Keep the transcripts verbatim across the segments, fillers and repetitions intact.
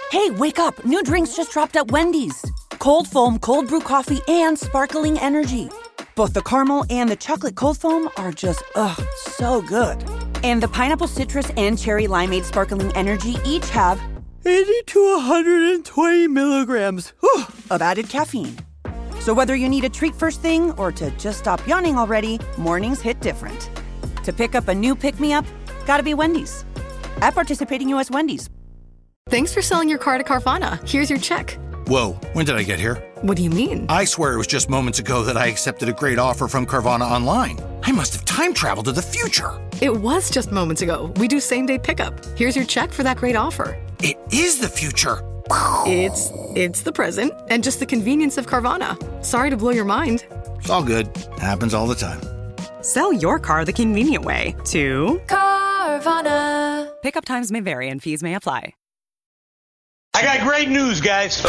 Hey, wake up. New drinks just dropped at Wendy's. Cold foam, cold brew coffee, and sparkling energy. Both the caramel and the chocolate cold foam are just, ugh, so good. And the pineapple citrus and cherry limeade sparkling energy each have eighty to one hundred twenty milligrams whew, of added caffeine. So whether you need a treat first thing or to just stop yawning already, mornings hit different. To pick up a new pick-me-up, gotta be Wendy's. At participating U S Wendy's. Thanks for selling your car to Carvana. Here's your check. Whoa, when did I get here? What do you mean? I swear it was just moments ago that I accepted a great offer from Carvana Online. I must have time traveled to the future. It was just moments ago. We do same-day pickup. Here's your check for that great offer. It is the future. It's it's the present and just the convenience of Carvana. Sorry to blow your mind. It's all good. Happens all the time. Sell your car the convenient way to Carvana. Pickup times may vary and fees may apply. I got great news, guys.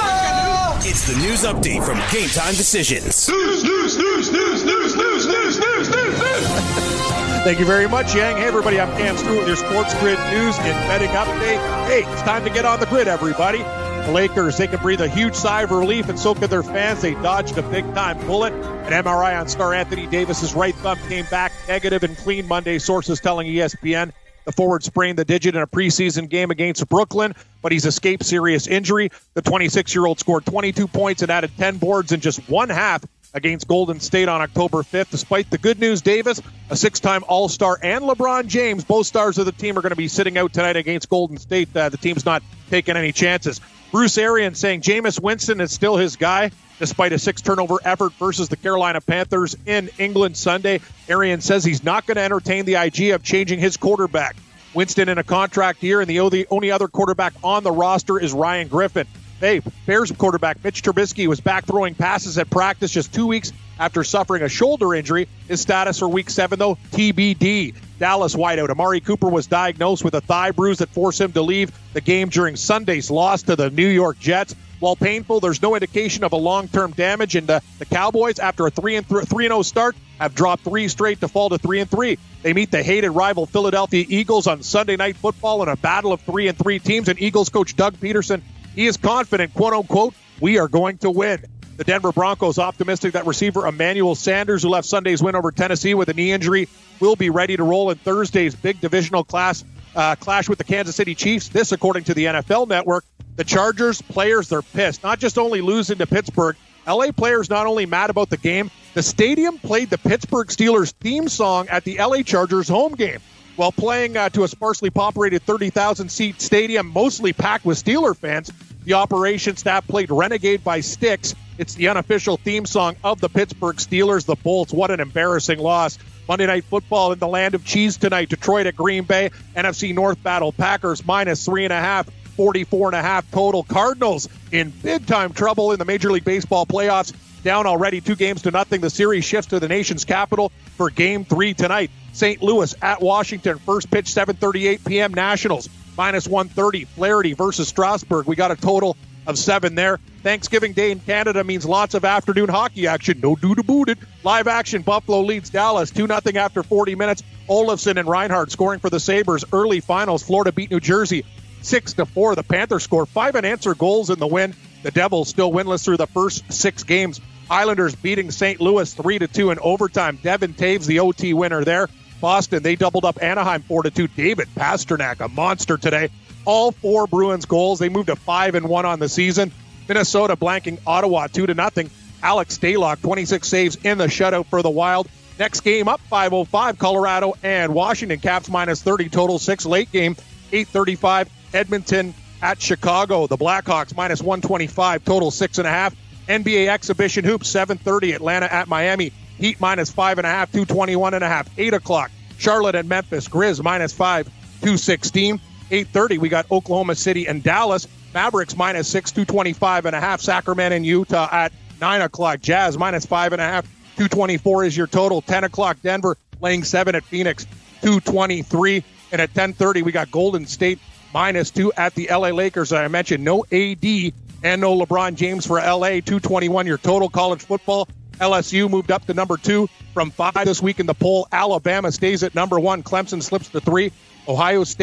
Oh! It's the news update from Game Time Decisions. News, news, news, news, news, news, news, news, news, news. Thank you very much, Yang. Hey, everybody, I'm Cam Stewart with your Sports Grid news and betting update. Hey, it's time to get on the grid, everybody. The Lakers, they can breathe a huge sigh of relief, and so can their fans. They dodged a big-time bullet. An M R I on star Anthony Davis's right thumb came back negative and clean Monday, sources telling E S P N. The forward sprained the digit in a preseason game against Brooklyn, but he's escaped serious injury. The twenty-six-year-old scored twenty-two points and added ten boards in just one half against Golden State on October fifth. Despite the good news, Davis, a six-time All-Star, and LeBron James, both stars of the team, are going to be sitting out tonight against Golden State. Uh, the team's not taking any chances. Bruce Arians saying Jameis Winston is still his guy, despite a six-turnover effort versus the Carolina Panthers in England Sunday. Arians says he's not going to entertain the idea of changing his quarterback. Winston in a contract year, and the only other quarterback on the roster is Ryan Griffin. Hey, Bears quarterback Mitch Trubisky was back throwing passes at practice just two weeks after suffering a shoulder injury. His status for week seven, though, T B D. Dallas wideout Amari Cooper was diagnosed with a thigh bruise that forced him to leave the game during Sunday's loss to the New York Jets. While painful, there's no indication of a long-term damage, and the, the Cowboys, after a three and oh start, have dropped three straight to fall to three and three. They meet the hated rival Philadelphia Eagles on Sunday Night Football in a battle of three and three teams, and Eagles coach Doug Peterson, he is confident, quote-unquote, we are going to win. The Denver Broncos optimistic that receiver Emmanuel Sanders, who left Sunday's win over Tennessee with a knee injury, will be ready to roll in Thursday's big divisional class uh, clash with the Kansas City Chiefs. This, according to the N F L Network. The Chargers players, they're pissed. Not just only losing to Pittsburgh, L A players not only mad about the game, the stadium played the Pittsburgh Steelers theme song at the L A Chargers home game. While playing uh, to a sparsely populated thirty thousand seat stadium, mostly packed with Steeler fans, the operation staff played Renegade by Styx. It's the unofficial theme song of the Pittsburgh Steelers, the Bolts. What an embarrassing loss. Monday Night Football in the land of cheese tonight. Detroit at Green Bay. N F C North battle. Packers minus three and a half. forty-four and a half total. Cardinals in big-time trouble in the Major League Baseball playoffs. Down already two games to nothing. The series shifts to the nation's capital for game three tonight. Saint Louis at Washington. First pitch, seven thirty-eight p.m. Nationals. Minus one thirty. Flaherty versus Strasburg. We got a total of seven there. Thanksgiving Day in Canada means lots of afternoon hockey action. No doo to boot it. Live action. Buffalo leads Dallas two nothing after forty minutes. Olofsson and Reinhardt scoring for the Sabres. Early finals. Florida beat New Jersey six to four. The Panthers score five unanswered goals in the win. The Devils still winless through the first six games. Islanders beating Saint Louis three to two in overtime. Devin Taves, the O T winner there. Boston, they doubled up Anaheim four to two. David Pastrnak, a monster today. All four Bruins goals. They moved to five and one on the season. Minnesota blanking Ottawa two to nothing. Alex Stalock, twenty-six saves in the shutout for the Wild. Next game up, five oh five, Colorado and Washington. Caps minus thirty, total six. Late game, eight thirty-five, Edmonton at Chicago. The Blackhawks minus one twenty-five, total six and a half. N B A exhibition hoops, seven thirty, Atlanta at Miami. Heat minus five and a half, two twenty-one and a half. eight o'clock, Charlotte and Memphis. Grizz minus five, two sixteen. eight thirty, we got Oklahoma City and Dallas. Mavericks minus six, two twenty-five and a half. Sacramento and Utah at nine o'clock. Jazz minus five and a half, two twenty-four is your total. ten o'clock, Denver laying seven at Phoenix, two twenty-three. And at ten thirty, we got Golden State minus two at the L A Lakers. I mentioned no A D and no LeBron James for L A. two twenty-one your total. College football, L S U moved up to number two from five this week in the poll. Alabama stays at number one. Clemson slips to three. Ohio State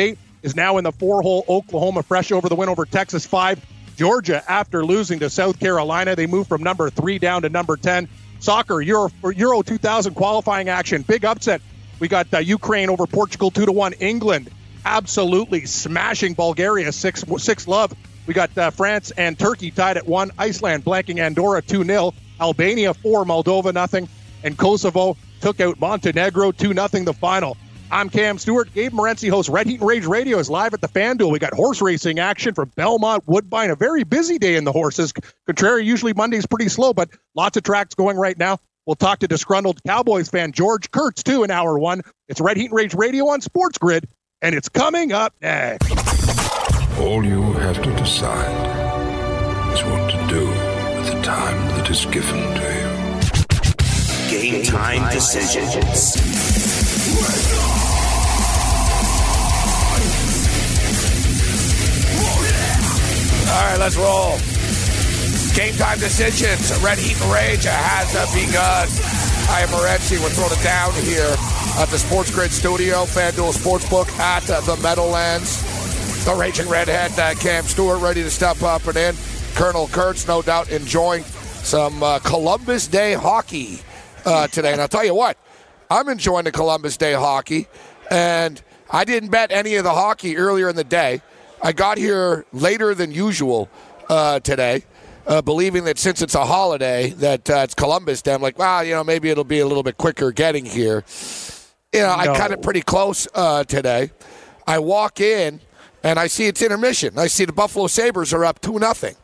is now in the four-hole. Oklahoma fresh over the win over Texas five. Georgia, after losing to South Carolina, they moved from number three down to number ten. Soccer, Euro, Euro two thousand qualifying action. Big upset. We got uh, Ukraine over Portugal two to one. England absolutely smashing Bulgaria six six love. We got uh, France and Turkey tied at one. Iceland blanking Andorra two nil. Albania four, Moldova nothing. And Kosovo took out Montenegro two nothing the final. I'm Cam Stewart. Gabe Morency hosts Red Heat and Rage Radio is live at the FanDuel. We got horse racing action from Belmont, Woodbine. A very busy day in the horses. Contrary, usually Monday's pretty slow, but lots of tracks going right now. We'll talk to disgruntled Cowboys fan George Kurtz, too, in hour one. It's Red Heat and Rage Radio on Sports Grid, and it's coming up next. All you have to decide is what to do with the time that is given to you. Game time decisions. All right, let's roll. Game time decisions. Red Heat and Rage has begun. I am Morency. We're throwing it down here at the Sports Grid studio, FanDuel Sportsbook at the Meadowlands. The Raging Redhead, uh, Cam Stewart, ready to step up and in. Colonel Kurtz, no doubt, enjoying some uh, Columbus Day hockey uh, today. And I'll tell you what, I'm enjoying the Columbus Day hockey. And I didn't bet any of the hockey earlier in the day. I got here later than usual uh, today, uh, believing that since it's a holiday, that uh, it's Columbus Day. I'm like, well, you know, maybe it'll be a little bit quicker getting here. You know, no. I cut it pretty close uh, today. I walk in, and I see it's intermission. I see the Buffalo Sabres are up two nothing.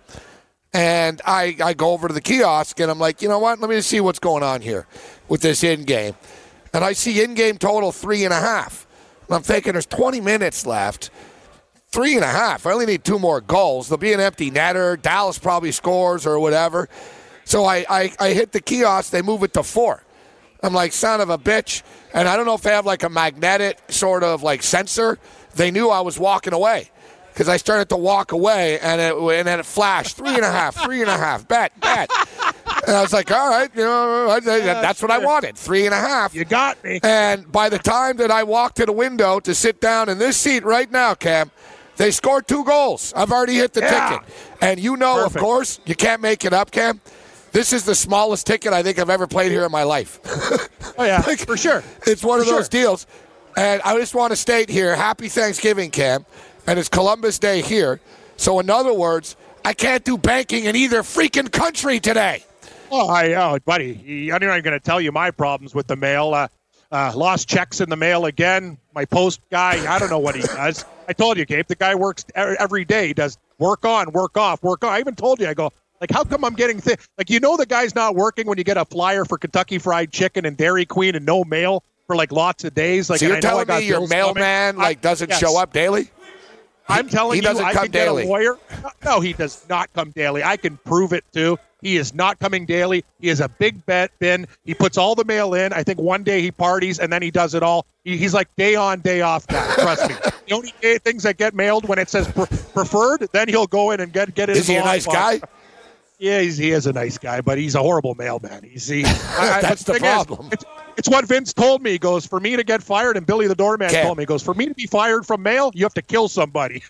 And I, I go over to the kiosk, and I'm like, you know what? Let me just see what's going on here with this in-game. And I see in-game total three and a half. And I'm thinking there's twenty minutes left. Three and a half. I only need two more goals. There'll be an empty netter. Dallas probably scores or whatever. So I, I, I hit the kiosk. They move it to four. I'm like, son of a bitch. And I don't know if they have like a magnetic sort of like sensor. They knew I was walking away because I started to walk away, and it and then it flashed. Three and a half, three and a half. Bet, bet. And I was like, all right, you know, that's what I wanted. Three and a half. You got me. And by the time that I walked to the window to sit down in this seat right now, Cam, they scored two goals. I've already hit the yeah. ticket. And you know, Perfect. Of course, you can't make it up, Cam. This is the smallest ticket I think I've ever played here in my life. Oh, yeah, like, for sure. It's one for of those sure. deals. And I just want to state here, happy Thanksgiving, Cam. And it's Columbus Day here. So, in other words, I can't do banking in either freaking country today. Oh, I, oh buddy, I'm not even going to tell you my problems with the mail. Uh, uh, lost checks in the mail again. My post guy, I don't know what he does. I told you, Gabe, the guy works every day. He does work on, work off, work on. I even told you, I go, like, how come I'm getting th-? Like, you know the guy's not working when you get a flyer for Kentucky Fried Chicken and Dairy Queen and no mail for, like, lots of days. Like, so you're and I telling know I me your mailman, coming. like, doesn't I, yes. show up daily? I'm telling he you, doesn't I come can daily. get a lawyer. No, he does not come daily. I can prove it, too. He is not coming daily. He is a big bet bin. He puts all the mail in. I think one day he parties, and then he does it all. He, he's like day on, day off guy. Trust me. The only things that get mailed when it says pre- preferred, then he'll go in and get, get it. Is he a nice guy? Yeah, he's, he is a nice guy, but he's a horrible mailman. He's he, I, That's the problem. Is, it's, it's what Vince told me. He goes, for me to get fired, and Billy the Doorman Can't. told me, he goes, for me to be fired from mail, you have to kill somebody.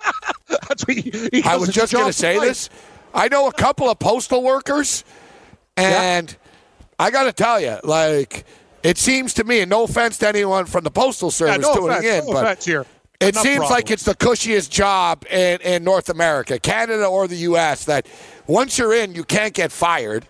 That's what he, he I was just going to say right. this. I know a couple of postal workers, and yeah. I got to tell you, like, it seems to me, and no offense to anyone from the Postal Service yeah, no tuning offense, in, no but here. it Enough seems problem. like it's the cushiest job in, in North America, Canada or the U S, that once you're in, you can't get fired.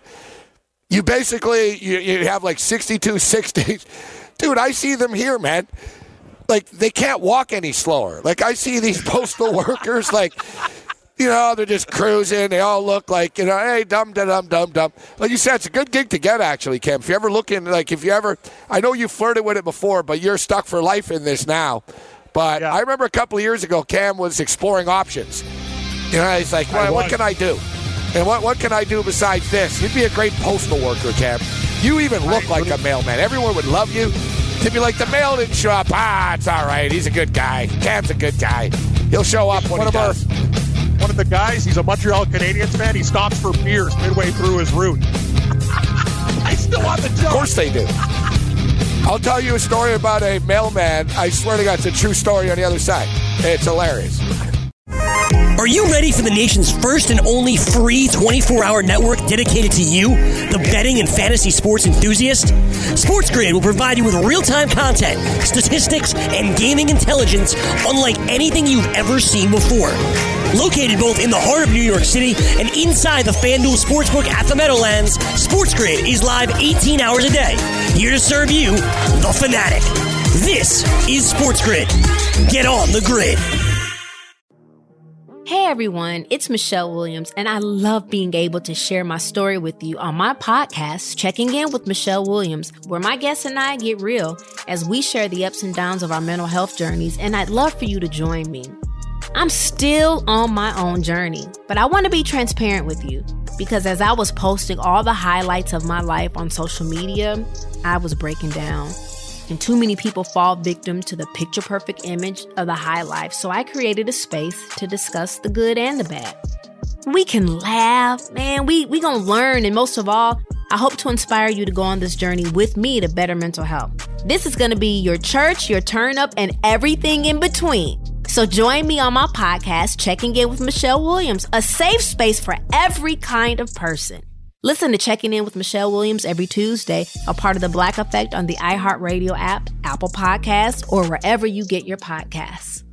You basically, you, you have like sixty-two sixties. Dude, I see them here, man. Like, they can't walk any slower. Like, I see these postal workers, like, you know, they're just cruising. They all look like, you know, hey, dum, dum, dum, dum, dum. Like you said, it's a good gig to get, actually, Cam. If you ever look in, like, if you ever, I know you flirted with it before, but you're stuck for life in this now. But yeah. I remember a couple of years ago, Cam was exploring options. You know, he's like, well, what can I do? And what, what can I do besides this? You'd be a great postal worker, Cam. You even look like a mailman. Everyone would love you. To be like, the mail didn't show up. Ah, it's all right. He's a good guy. Cam's a good guy. He'll show up when one he of does. Our, one of the guys, he's a Montreal Canadiens fan. He stops for beers midway through his route. I still on the joke. Of course they do. I'll tell you a story about a mailman. I swear to God, it's a true story on the other side. It's hilarious. Are you ready for the nation's first and only free twenty-four hour network dedicated to you, the betting and fantasy sports enthusiast? SportsGrid will provide you with real-time content, statistics, and gaming intelligence unlike anything you've ever seen before. Located both in the heart of New York City and inside the FanDuel Sportsbook at the Meadowlands, SportsGrid is live eighteen hours a day, here to serve you, the fanatic. This is SportsGrid. Get on the grid. Hey everyone, it's Michelle Williams, and I love being able to share my story with you on my podcast, Checking In with Michelle Williams, where my guests and I get real as we share the ups and downs of our mental health journeys, and I'd love for you to join me. I'm still on my own journey, but I want to be transparent with you because as I was posting all the highlights of my life on social media, I was breaking down. And too many people fall victim to the picture-perfect image of the high life, so I created a space to discuss the good and the bad. We can laugh, man, we we gonna learn, and most of all, I hope to inspire you to go on this journey with me to better mental health. This is gonna be your church, your turn-up, and everything in between. So join me on my podcast, Checking In with Michelle Williams, a safe space for every kind of person. Listen to Checking In with Michelle Williams every Tuesday, a part of the Black Effect on the iHeartRadio app, Apple Podcasts, or wherever you get your podcasts.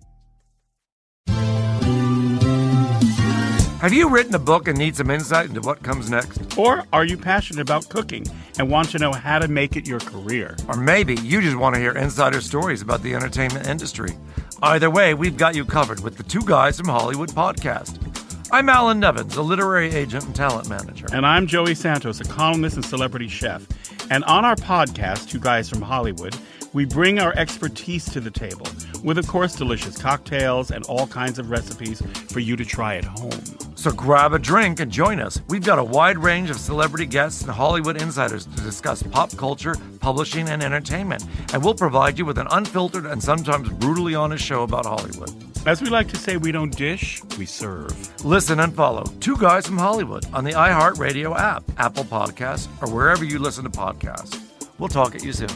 Have you written a book and need some insight into what comes next? Or are you passionate about cooking and want to know how to make it your career? Or maybe you just want to hear insider stories about the entertainment industry. Either way, we've got you covered with the Two Guys from Hollywood podcast. I'm Alan Nevins, a literary agent and talent manager. And I'm Joey Santos, a columnist and celebrity chef. And on our podcast, Two Guys from Hollywood, we bring our expertise to the table with, of course, delicious cocktails and all kinds of recipes for you to try at home. So grab a drink and join us. We've got a wide range of celebrity guests and Hollywood insiders to discuss pop culture, publishing, and entertainment. And we'll provide you with an unfiltered and sometimes brutally honest show about Hollywood. As we like to say, we don't dish, we serve. Listen and follow Two Guys from Hollywood on the iHeartRadio app, Apple Podcasts, or wherever you listen to podcasts. We'll talk at you soon.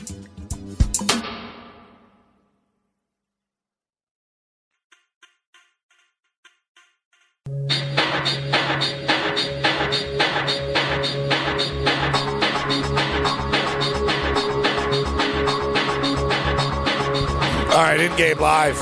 All right, in-game live.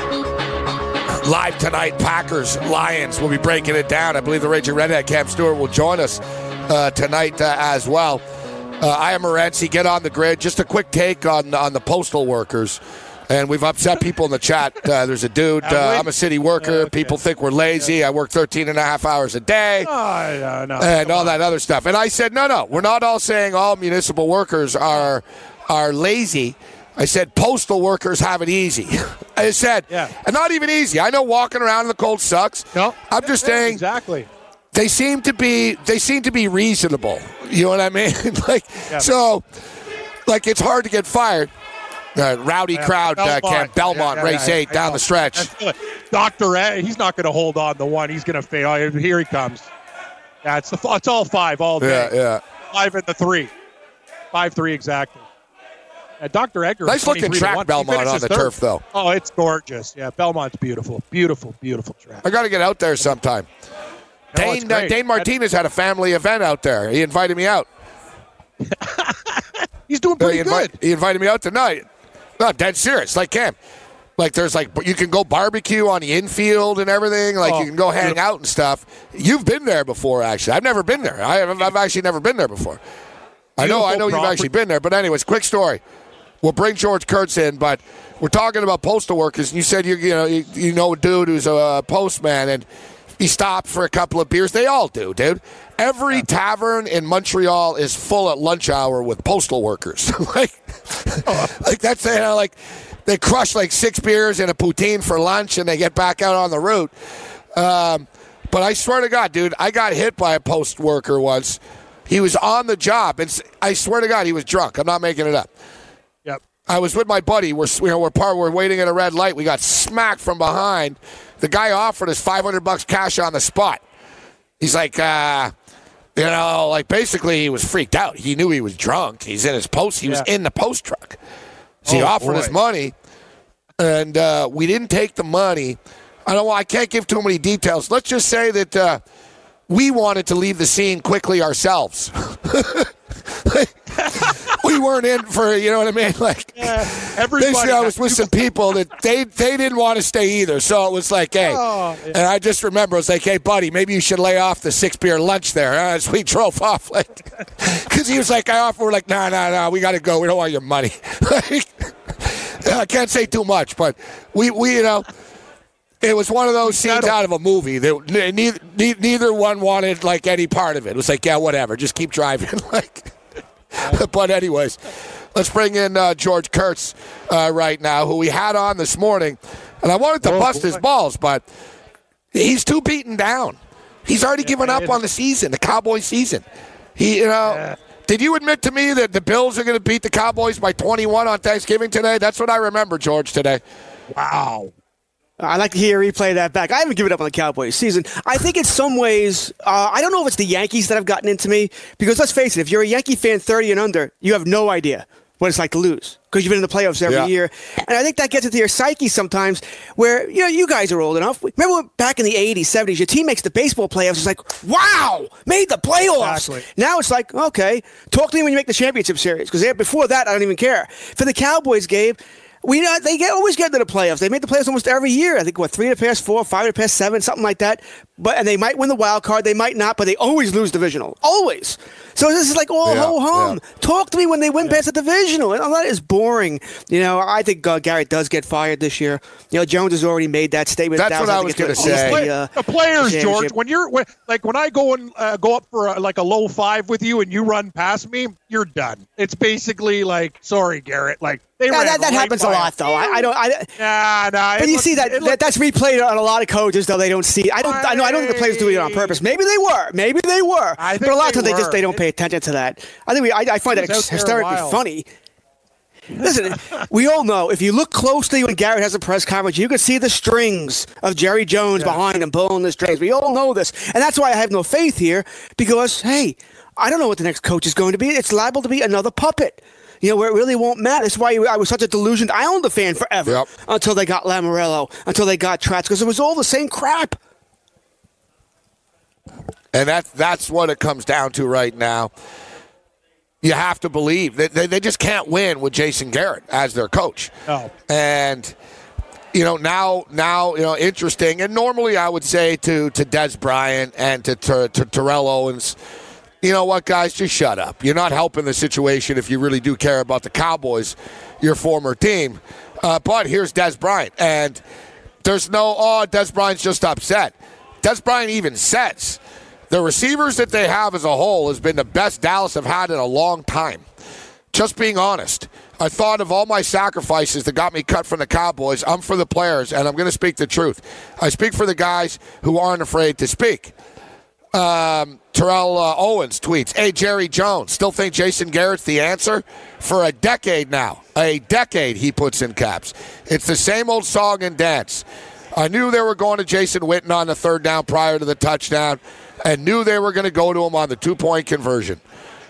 Live tonight, Packers, Lions. We'll be breaking it down. I believe the Raging Redhead, Cam Stewart, will join us uh, tonight uh, as well. Uh, I am Morency. Get on the grid. Just a quick take on, on the postal workers. And we've upset people in the chat. Uh, there's a dude, uh, I'm a city worker. Okay. People think we're lazy. Yeah. I work thirteen and a half hours a day. Oh, yeah, no, and all on. that other stuff. And I said, no, no. We're not all saying all municipal workers are are lazy. I said postal workers have it easy. I said, yeah. and not even easy. I know walking around in the cold sucks. No, I'm just yeah, saying. Exactly. They seem to be. They seem to be reasonable. You know what I mean? like yeah. so, like it's hard to get fired. Uh, rowdy yeah, crowd, Belmont, uh, Camp Belmont, yeah, yeah, race yeah, eight, down the stretch. Doctor Ed, he's not going to hold on to one. He's going to fail. Oh, here he comes. Yeah, it's, the, it's all five all day. Yeah, yeah. Five and the three. Five, three exactly. Uh, Doctor Edgar. Nice looking track, Belmont, on the third. turf, though. Oh, it's gorgeous. Yeah, Belmont's beautiful. Beautiful, beautiful track. I got to get out there sometime. No, Dane, uh, Dane Martinez had a family event out there. He invited me out. He's doing pretty he invi- good. He invited me out tonight. No, dead serious. Like, Cam, like there's like, you can go barbecue on the infield and everything. Like, oh, you can go hang yeah. out and stuff. You've been there before, actually. I've never been there. I have, I've actually never been there before. I know, I know you've actually been there. But anyways, quick story. We'll bring George Kurtz in, but we're talking about postal workers. And you said you you know you, you know a dude who's a postman, and he stopped for a couple of beers. They all do, dude. Every tavern in Montreal is full at lunch hour with postal workers. like, like that's you know, like they crush like six beers and a poutine for lunch, and they get back out on the route. Um, but I swear to God, dude, I got hit by a post worker once. He was on the job, and I swear to God, he was drunk. I'm not making it up. Yep. I was with my buddy. We're you know we're part. We're waiting at a red light. We got smacked from behind. The guy offered us five hundred bucks cash on the spot. He's like, uh, you know, like basically he was freaked out. He knew he was drunk. He's in his post. He yeah. was in the post truck. So oh, he offered boy. us money. and uh, we didn't take the money. I don't. I can't give too many details. Let's just say that uh, we wanted to leave the scene quickly ourselves. We weren't in for, you know what I mean? Like, yeah, everybody. Basically, I was with some people that they they didn't want to stay either. So it was like, hey, oh, yeah. And I just remember it was like, hey, buddy, maybe you should lay off the six beer lunch there huh? As we drove off, like, because he was like, I offer, we're like, no, no, no, we got to go. We don't want your money. Like, I can't say too much, but we, we, you know. It was one of those scenes out of a movie that neither, neither one wanted like any part of it. It was like, yeah, whatever, just keep driving. Like, but anyways, let's bring in uh, George Kurtz uh, right now, who we had on this morning, and I wanted to oh, bust boy. his balls, but he's too beaten down. He's already yeah, given up on the season, the Cowboys season. He, you know. Yeah. Did you admit to me that the Bills are going to beat the Cowboys by twenty-one on Thanksgiving today? That's what I remember, George, today. Wow. I'd like to hear you replay that back. I haven't given up on the Cowboys season. I think in some ways, uh, I don't know if it's the Yankees that have gotten into me, because let's face it, if you're a Yankee fan thirty and under, you have no idea what it's like to lose, because you've been in the playoffs every yeah. year. And I think that gets into your psyche sometimes where, you know, you guys are old enough. Remember back in the eighties, seventies, your team makes the baseball playoffs. It's like, wow, made the playoffs. Exactly. Now it's like, okay, talk to me when you make the championship series, because before that, I don't even care. For the Cowboys, Gabe, We know they get, always get to the playoffs. They make the playoffs almost every year. I think what three to pass four, five to pass seven, something like that. But and they might win the wild card, they might not, but they always lose divisional, always. So this is like all yeah, ho hum. Yeah. Talk to me when they win yeah. past the divisional. And all that is boring. You know, I think uh, Garrett does get fired this year. You know, Jones has already made that statement. That's what I was going to say. The, uh, the players, the George, when you're when, like when I go and uh, go up for a, like a low five with you and you run past me, you're done. It's basically like, sorry, Garrett, like. Yeah, that, that right happens a lot, though. I, I don't. I, nah, nah. But you looked, see that, that that's replayed on a lot of coaches, though they don't see. I don't. I know. I don't think the players do it on purpose. Maybe they were. Maybe they were. I think but a lot of times they, they just they don't pay attention to that. I think we. I, I find that hysterically funny. Listen, we all know if you look closely when Garrett has a press conference, you can see the strings of Jerry Jones yeah. behind him pulling the strings. We all know this, and that's why I have no faith here. Because hey, I don't know what the next coach is going to be. It's liable to be another puppet. You know, where it really won't matter. That's why I was such a delusion. I owned the fan forever yep. until they got Lamoriello, until they got Trotz, because it was all the same crap. And that's, that's what it comes down to right now. You have to believe that they, they just can't win with Jason Garrett as their coach. Oh. And, you know, now, now you know, interesting. And normally I would say to, to Des Bryant and to, to, to Terrell Owens, you know what, guys, just shut up. You're not helping the situation if you really do care about the Cowboys, your former team. Uh, but here's Des Bryant. And there's no, oh, Des Bryant's just upset. Des Bryant even says the receivers that they have as a whole has been the best Dallas have had in a long time. Just being honest. I thought of all my sacrifices that got me cut from the Cowboys. I'm for the players, and I'm going to speak the truth. I speak for the guys who aren't afraid to speak. Um, Terrell uh, Owens tweets, hey, Jerry Jones, still think Jason Garrett's the answer? For a decade now. A decade, he puts in caps. It's the same old song and dance. I knew they were going to Jason Witten on the third down prior to the touchdown, and knew they were going to go to him on the two-point conversion.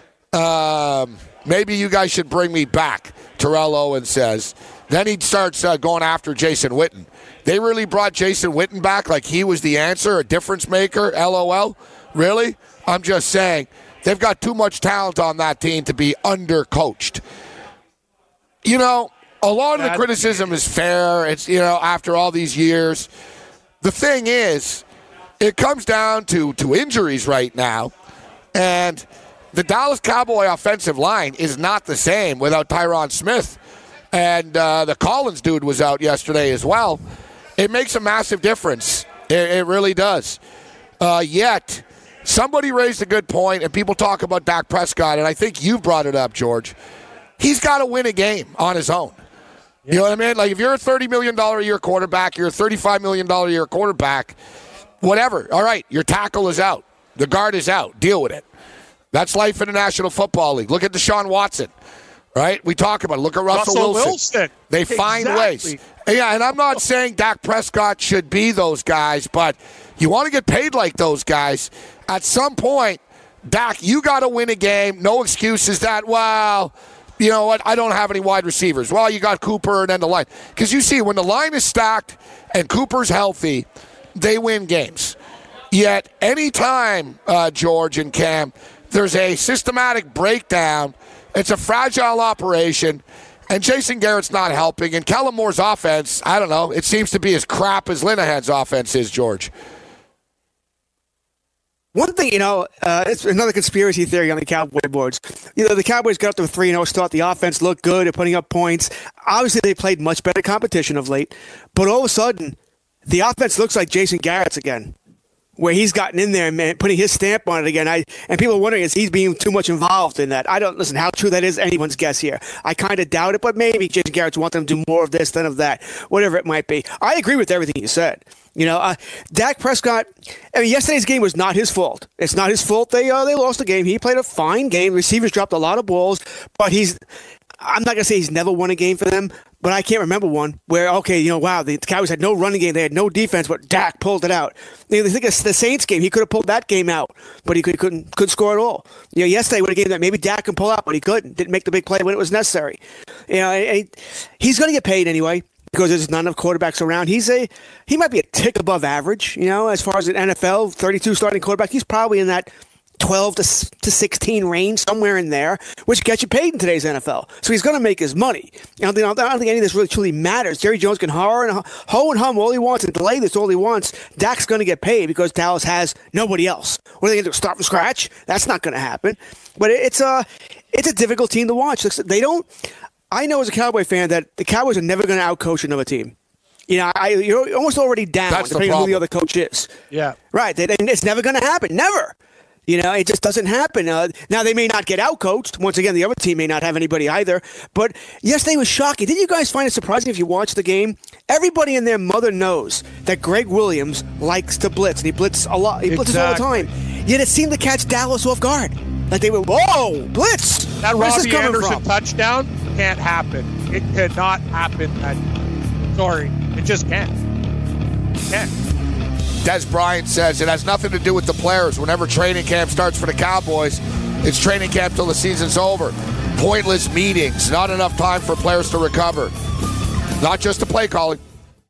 Um, maybe you guys should bring me back, Terrell Owens says. Then he starts uh, going after Jason Witten. They really brought Jason Witten back like he was the answer, a difference maker, LOL? Really? I'm just saying, they've got too much talent on that team to be undercoached. You know, a lot of the criticism is fair. It's, you know, after all these years. The thing is, it comes down to, to injuries right now, and the Dallas Cowboy offensive line is not the same without Tyron Smith. And uh, the Collins dude was out yesterday as well. It makes a massive difference. It, it really does. Uh, yet, somebody raised a good point, and people talk about Dak Prescott, and I think you brought it up, George. He's got to win a game on his own. Yeah. You know what I mean? Like, if you're a thirty million dollars a year quarterback, you're a thirty-five million dollars a year quarterback, whatever. All right, your tackle is out. The guard is out. Deal with it. That's life in the National Football League. Look at Deshaun Watson. Right? We talk about it. Look at Russell, Russell Wilson. Wilson. They find exactly. ways. Yeah, and I'm not saying Dak Prescott should be those guys, but you want to get paid like those guys. At some point, Dak, you got to win a game. No excuses that, well, you know what, I don't have any wide receivers. Well, you got Cooper and then the line. Because you see, when the line is stacked and Cooper's healthy, they win games. Yet, anytime, uh, George and Cam, there's a systematic breakdown, it's a fragile operation, and Jason Garrett's not helping. And Kellen Moore's offense, I don't know, it seems to be as crap as Linehan's offense is, George. One thing, you know, uh, it's another conspiracy theory on the Cowboy boards. You know, the Cowboys got up to a three and oh start. The offense looked good. They're putting up points. Obviously, they played much better competition of late. But all of a sudden, the offense looks like Jason Garrett's again, where he's gotten in there and man, putting his stamp on it again. I, and people are wondering, is he being too much involved in that? I don't, listen, how true that is, anyone's guess here. I kind of doubt it, but maybe Jason Garrett's wanting them to do more of this than of that, whatever it might be. I agree with everything you said. You know, uh, Dak Prescott, I mean, yesterday's game was not his fault. It's not his fault they uh, they lost the game. He played a fine game. Receivers dropped a lot of balls, but he's, I'm not going to say he's never won a game for them, but I can't remember one where, okay, you know, wow, the Cowboys had no running game. They had no defense, but Dak pulled it out. You know, they think it's the Saints game. He could have pulled that game out, but he could, couldn't couldn't score at all. You know, yesterday was a game that maybe Dak can pull out, but he couldn't. Didn't make the big play when it was necessary. You know, I, I, he's going to get paid anyway, because there's not enough quarterbacks around. He's a he might be a tick above average, you know, as far as an N F L, thirty-two starting quarterback. He's probably in that twelve to sixteen range, somewhere in there, which gets you paid in today's N F L. So he's going to make his money. I don't, think, I don't think any of this really truly matters. Jerry Jones can ho and, ho and hum all he wants and delay this all he wants. Dak's going to get paid because Dallas has nobody else. What are they going to do, start from scratch? That's not going to happen. But it's a, it's a difficult team to watch. They don't... I know as a Cowboy fan that the Cowboys are never going to outcoach another team. You know, I, you're almost already down, That's depending on who the other coach is. Yeah. Right. They, it's never going to happen. Never. You know, it just doesn't happen. Uh, now, they may not get outcoached. Once again, the other team may not have anybody either. But yesterday was shocking. Didn't you guys find it surprising if you watched the game? Everybody and their mother knows that Greg Williams likes to blitz, and he blitzes a lot. He blitzes Exactly. all the time. Yet it seemed to catch Dallas off guard. Like they were, whoa, blitz. That Where's this Robbie coming Anderson from? touchdown can't happen. It cannot happen. That, sorry, it just can't. It can't. Des Bryant says it has nothing to do with the players. Whenever training camp starts for the Cowboys, it's training camp till the season's over. Pointless meetings, not enough time for players to recover. Not just the play calling.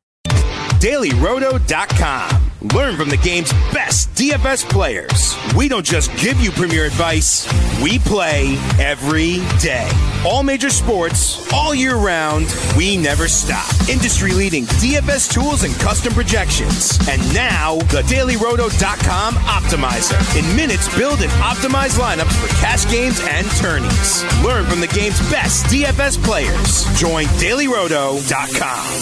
Daily Roto dot com. Learn from the game's best D F S players. We don't just give you premier advice, we play every day. All major sports, all year round, we never stop. Industry-leading D F S tools and custom projections. And now, the Daily Roto dot com Optimizer. In minutes, build and optimize lineups for cash games and tourneys. Learn from the game's best D F S players. Join Daily Roto dot com.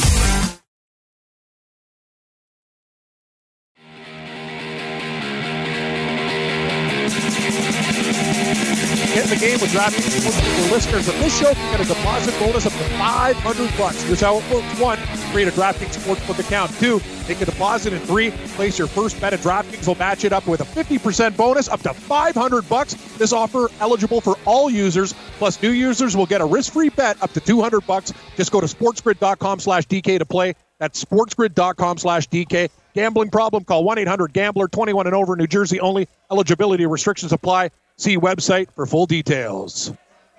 Get in the game with DraftKings. For listeners of this show can get a deposit bonus up to five hundred bucks. Here's how it works. One, create a DraftKings Sportsbook account. Two, make a deposit. And three, place your first bet at DraftKings. Will match it up with a fifty percent bonus up to five hundred bucks. This offer eligible for all users. Plus, new users will get a risk-free bet up to two hundred bucks. Just go to sportsgrid dot com slash D K to play. That's sportsgrid dot com slash D K. Gambling problem? Call one eight hundred gambler. twenty-one and over. New Jersey only. Eligibility restrictions apply. See website for full details.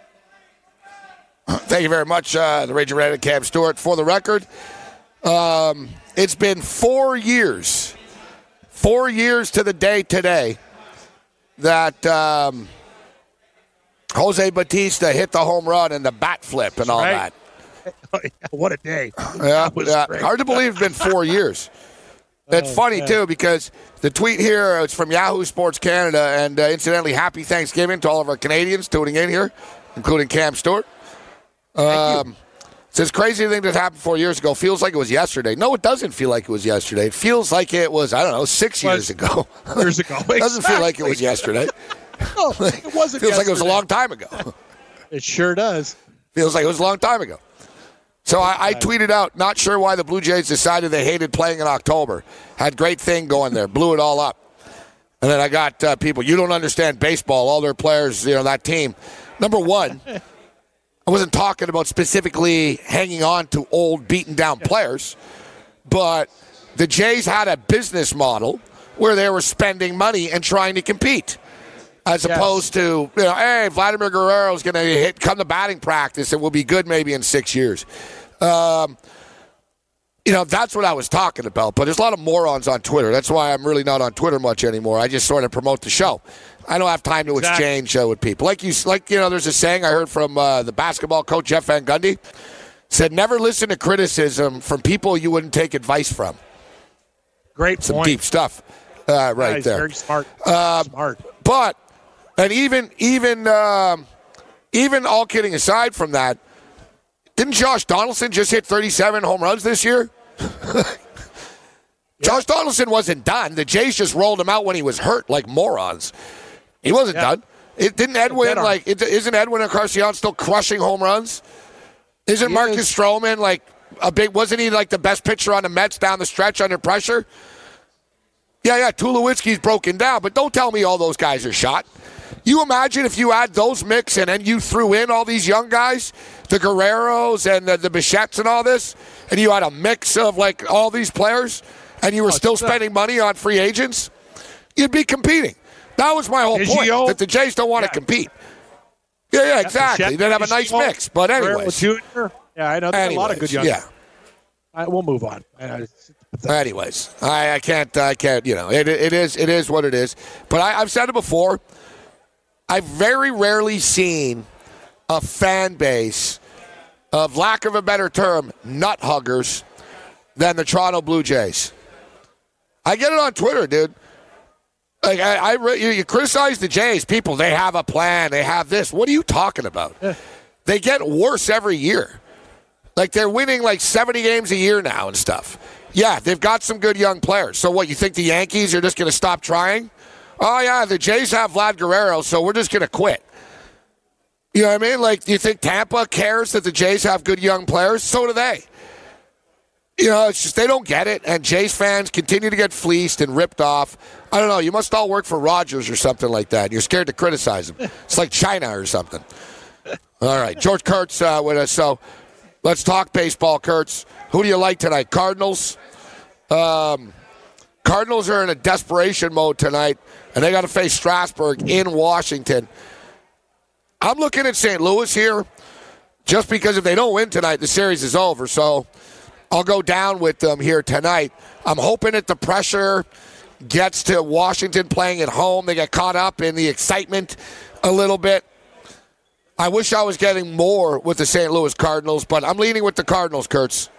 Thank you very much, uh, the Raging Redhead Cam Stewart. For the record, um, it's been four years, four years to the day today that um, Jose Bautista hit the home run and the bat flip and all right. that. What a day. Yeah, yeah. Hard to believe it's been four years. It's oh, funny, man. too, because the tweet here is from Yahoo Sports Canada, and uh, incidentally, happy Thanksgiving to all of our Canadians tuning in here, including Cam Stewart. Um, says, crazy thing that happened four years ago. Feels like it was yesterday. No, it doesn't feel like it was yesterday. It feels like it was, I don't know, six years ago. Years ago. It doesn't feel like it was yesterday. No, it wasn't Feels like it was a yesterday. long time ago. It sure does. Feels like it was a long time ago. So I, I tweeted out, not sure why the Blue Jays decided they hated playing in October. Had great thing going there, blew it all up. And then I got uh, people, you don't understand baseball, all their players, you know, that team. Number one, I wasn't talking about specifically hanging on to old, beaten-down players, but the Jays had a business model where they were spending money and trying to compete. As Yes. opposed to, you know, hey, Vladimir Guerrero's going to hit come to batting practice and will be good maybe in six years. Um, you know, that's what I was talking about. But there's a lot of morons on Twitter. That's why I'm really not on Twitter much anymore. I just sort of promote the show. I don't have time to Exactly. exchange uh, with people. Like you, like you know, there's a saying I heard from uh, the basketball coach Jeff Van Gundy. Said, never listen to criticism from people you wouldn't take advice from. Great Some point. deep stuff uh, right Yeah, he's there. Very smart. Uh, smart. But, and even, even, um, even all kidding aside from that, didn't Josh Donaldson just hit thirty-seven home runs this year? Josh Donaldson wasn't done. The Jays just rolled him out when he was hurt like morons. He wasn't Yeah. done. It didn't Edwin, Dead on. like, it, isn't Edwin Encarnacion still crushing home runs? Isn't He Marcus is. Stroman like a big? Wasn't he like the best pitcher on the Mets down the stretch under pressure? Yeah, yeah. Tulowitzki's broken down, but don't tell me all those guys are shot. You imagine if you add those mix and then you threw in all these young guys, the Guerreros and the, the Bichettes and all this, and you had a mix of like all these players, and you were Oh, still it's spending money on free agents, you'd be competing. That was my whole point. Biggio? That the Jays don't want to Yeah. compete. Yeah, yeah, exactly. They'd have a nice Biggio, mix, but Guerrero anyways. Junior Yeah, I know. There's a lot of good young. Yeah. Uh, we'll move on. Uh, Anyways, I, I can't. I can't. You know, it, it is. It is what it is. But I, I've said it before. I've very rarely seen a fan base, of lack of a better term, nut huggers, than the Toronto Blue Jays. I get it on Twitter, dude. Like I, I you, you criticize the Jays, people. They have a plan. They have this. What are you talking about? They get worse every year. Like they're winning like seventy games a year now and stuff. Yeah, they've got some good young players. So what, you think the Yankees are just going to stop trying? Oh, yeah, the Jays have Vlad Guerrero, so we're just going to quit. You know what I mean? Like, do you think Tampa cares that the Jays have good young players? So do they. You know, it's just they don't get it, and Jays fans continue to get fleeced and ripped off. I don't know. You must all work for Rogers or something like that. You're scared to criticize them. It's like China or something. All right, George Kurtz uh, with us. So let's talk baseball, Kurtz. Who do you like tonight? Cardinals? Um, Cardinals are in a desperation mode tonight, and they got to face Strasburg in Washington. I'm looking at Saint Louis here just because if they don't win tonight, the series is over. So I'll go down with them here tonight. I'm hoping that the pressure gets to Washington playing at home. They get caught up in the excitement a little bit. I wish I was getting more with the Saint Louis Cardinals, but I'm leaning with the Cardinals, Kurtz.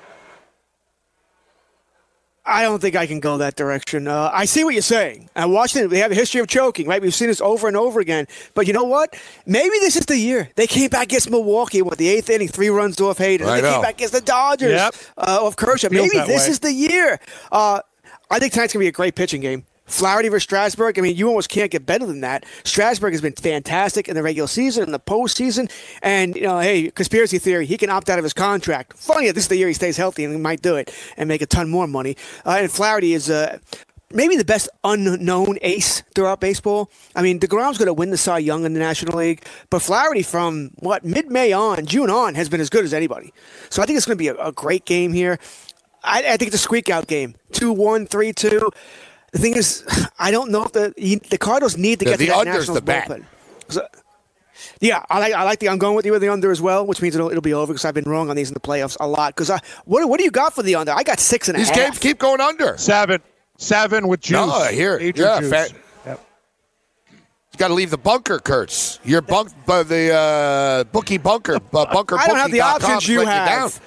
I don't think I can go that direction. Uh, I see what you're saying. And Washington, they have a history of choking, right? We've seen this over and over again. But you know what? Maybe this is the year. They came back against Milwaukee with the eighth inning, three runs off Hayden. I they know. came back against the Dodgers Yep. uh, off Kershaw. Feels Maybe that this way. is the year. Uh, I think tonight's going to be a great pitching game. Flaherty versus Strasburg. I mean, you almost can't get better than that. Strasburg has been fantastic in the regular season, in the postseason. And, you know, hey, conspiracy theory, he can opt out of his contract. Funny that this is the year he stays healthy and he might do it and make a ton more money. Uh, and Flaherty is uh, maybe the best unknown ace throughout baseball. I mean, DeGrom's going to win the Cy Young in the National League. But Flaherty from, what, mid-May on, June on, has been as good as anybody. So I think it's going to be a, a great game here. I, I think it's a squeak-out game. two one, three two. The thing is, I don't know if the the Cardinals need to The- get the to that under's Nationals the bet. bullpen. So, yeah, I like I like the I'm going with you with the under as well, which means it'll it'll be over because I've been wrong on these in the playoffs a lot. Because I what what do you got for the under? I got six and a These half. games keep going under. Seven. Seven with juice. No, I hear it. Major Yeah, juice. fa- Yep. You got to leave the bunker, Kurtz. Your bunk, uh, the uh, bookie bunker, uh, bunker. I don't have the options you have.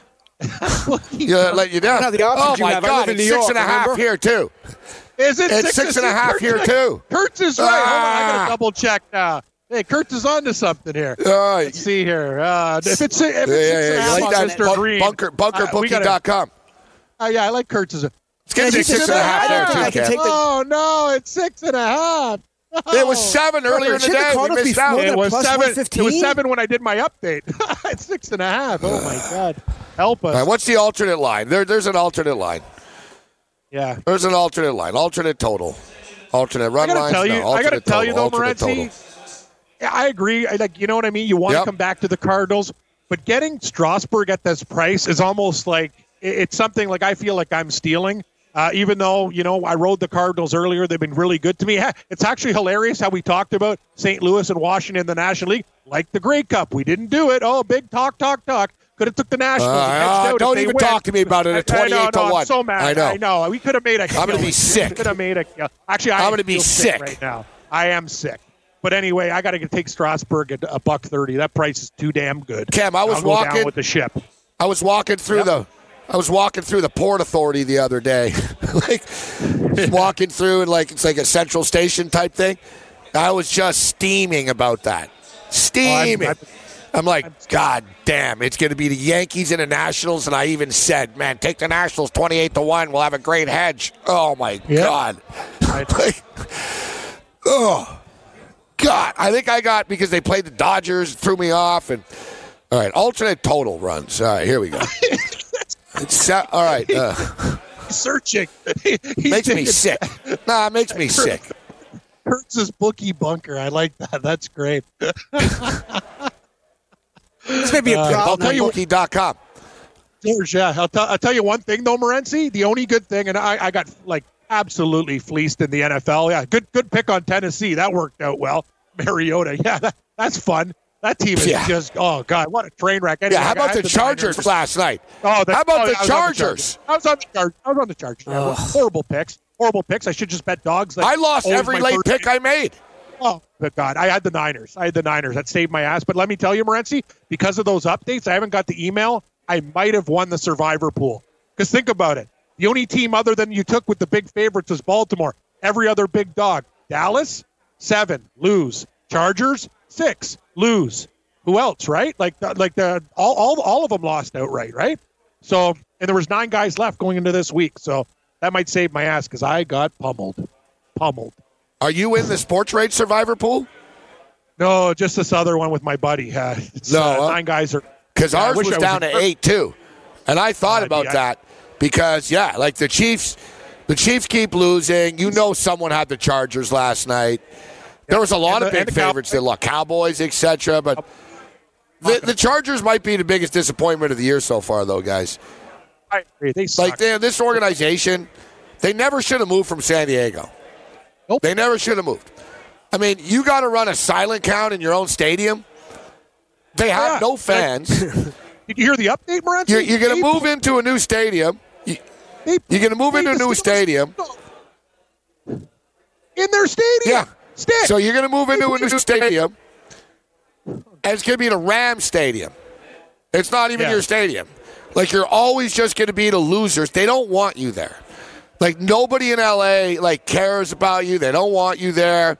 Yeah, let you down. I don't have the options oh you my have. I God, live in it's New six York, and a half remember? here too. Is it It's six and a half Kurtz here, is- too. Kurtz is right. Hold on, I Ah. gotta double check now. Hey, Kurtz is on to something here. Uh, Let's see here. Uh, if it's, if it's yeah, six yeah, and a yeah. half You like on that Mister bun- Green, bunker, bunker uh, we bookie gotta- dot com. Uh, yeah, I like Kurtz's. It's going to be Six six and a half I there don't think I too, can Ken. take the- Oh no, it's six and a half. It was seven earlier in the Shouldn't the day. We Cardinals be missed out. floating It at was plus seven. one It was fifteen? seven when I did my update. It's six and a half. Oh my God, help us. All right, what's the alternate line? There, there's an alternate line. Yeah, There's an alternate line. Alternate total. Alternate run I gotta lines. tell you, no, I gotta alternate tell total, you though, alternate total. Morency. Yeah, I agree. I like, you know what I mean. You want to Yep. come back to the Cardinals, but getting Strasburg at this price is almost like it- it's something like I feel like I'm stealing. Uh, even though, you know, I rode the Cardinals earlier, they've been really good to me. It's actually hilarious how we talked about Saint Louis and Washington in the National League, like the Grey Cup. We didn't do it. Oh, big talk, talk, talk. Could have took the Nationals. Uh, uh, don't even win. Talk to me about it at twenty-eight to one. I'm so mad. I know. I know. We could have made a I'm going to be sick. Could have made a Actually, I I'm going to be sick. sick right now. I am sick. But anyway, I got to take Strasburg at a buck thirty. That price is too damn good. Cam, I was I'll go walking down with the ship. I was walking through yep. the I was walking through the Port Authority the other day. like walking through and like it's like a central station type thing. I was just steaming about that. Steaming. Oh, I'm, I'm, I'm like, God damn, it's going to be the Yankees and the Nationals. And I even said, man, take the Nationals twenty-eight to one. We'll have a great hedge. Oh, my yep. God. like, oh, God. I think I got, because they played the Dodgers, threw me off. And all right, alternate total runs. All right, here we go. it's, uh, all right. Uh, He's searching. makes me sick. Nah, it makes me sick. Kurtz's bookie bunker. I like that. That's great. This may be a problem. Uh, I'll tell you bookie dot com. George, yeah. I'll, t- I'll tell you one thing, though, Morency. The only good thing, and I, I got, like, absolutely fleeced in the N F L. Yeah, good good pick on Tennessee. That worked out well. Mariota. Yeah, that, that's fun. That team is yeah. just, oh, God, what a train wreck. Anyway, yeah, how about the, the Chargers Niners. last night? Oh, the, how about oh, the Chargers? I was on the Chargers. I was on the Chargers. Yeah, horrible picks. Horrible picks. I should just bet dogs. Like, I lost every late pick game. I made. Oh, good God. I had the Niners. I had the Niners. That saved my ass. But let me tell you, Morency, because of those updates, I haven't got the email. I might have won the Survivor pool. Because think about it. The only team other than you took with the big favorites was Baltimore. Every other big dog. Dallas, seven, lose. Chargers, six, lose. Who else, right? Like, like the all, all, all of them lost outright, right? So, and there was nine guys left going into this week. So that might save my ass because I got pummeled. Pummeled. Are you in the Sports Rage Survivor pool? No, just this other one with my buddy. Uh, no, uh, uh, nine guys are. Because yeah, ours was, was down to eight too, and I thought uh, about yeah. that because yeah, like the Chiefs, the Chiefs keep losing. You know, someone had the Chargers last night. There was a lot the, of big favorites, the Cowboys, Cowboys et cetera. But the, the Chargers might be the biggest disappointment of the year so far, though, guys. I agree. They suck. Like they, this organization, they never should have moved from San Diego. Nope. They never should have moved. I mean, you got to run a silent count in your own stadium. They have yeah. no fans. Did you hear the update, Morency? You're, you're going to move into a new stadium. You, you're going to move into a new stadium. In their stadium. Yeah. Stick. So you're going to move into a new stadium, and it's going to be the Rams Stadium. It's not even yeah. your stadium. Like, you're always just going to be the losers. They don't want you there. Like, nobody in L A, like, cares about you. They don't want you there.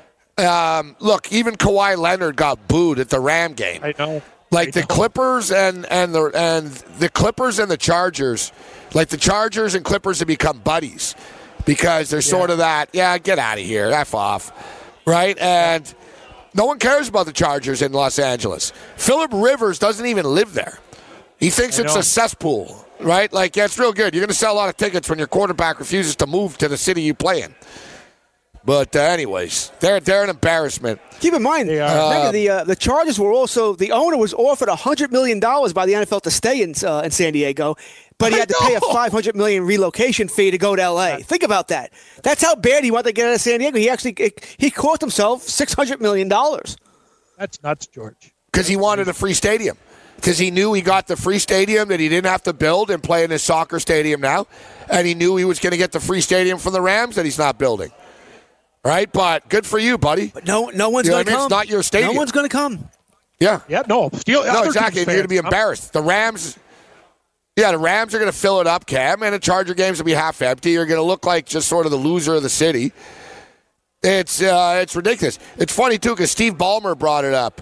Um, look, even Kawhi Leonard got booed at the Ram game. I know. Like, I the know. Clippers and, and, the, and the Clippers and the Chargers, like, the Chargers and Clippers have become buddies because they're yeah. sort of that, yeah, get out of here, F off, right? And no one cares about the Chargers in Los Angeles. Phillip Rivers doesn't even live there. He thinks it's a cesspool. Right? Like, yeah, it's real good. You're going to sell a lot of tickets when your quarterback refuses to move to the city you play in. But, uh, anyways, they're they're an embarrassment. Keep in mind, uh, remember, the uh, the Chargers were also, the owner was offered one hundred million dollars by the N F L to stay in uh, in San Diego, but he had to pay a five hundred million dollars relocation fee to go to L A. Yeah. Think about that. That's how bad he wanted to get out of San Diego. He actually, he cost himself six hundred million dollars. That's nuts, George. Because he wanted a free stadium. Because he knew he got the free stadium that he didn't have to build and play in his soccer stadium now. And he knew he was going to get the free stadium from the Rams that he's not building. Right? But good for you, buddy. But no no one's you know going to come. It's not your stadium. No one's going to come. Yeah. Yeah, no. Steal, no, exactly. You're going to be embarrassed. The Rams, yeah, the Rams are going to fill it up, Cam, and the Charger games will be half empty. You're going to look like just sort of the loser of the city. It's, uh, it's ridiculous. It's funny, too, because Steve Ballmer brought it up.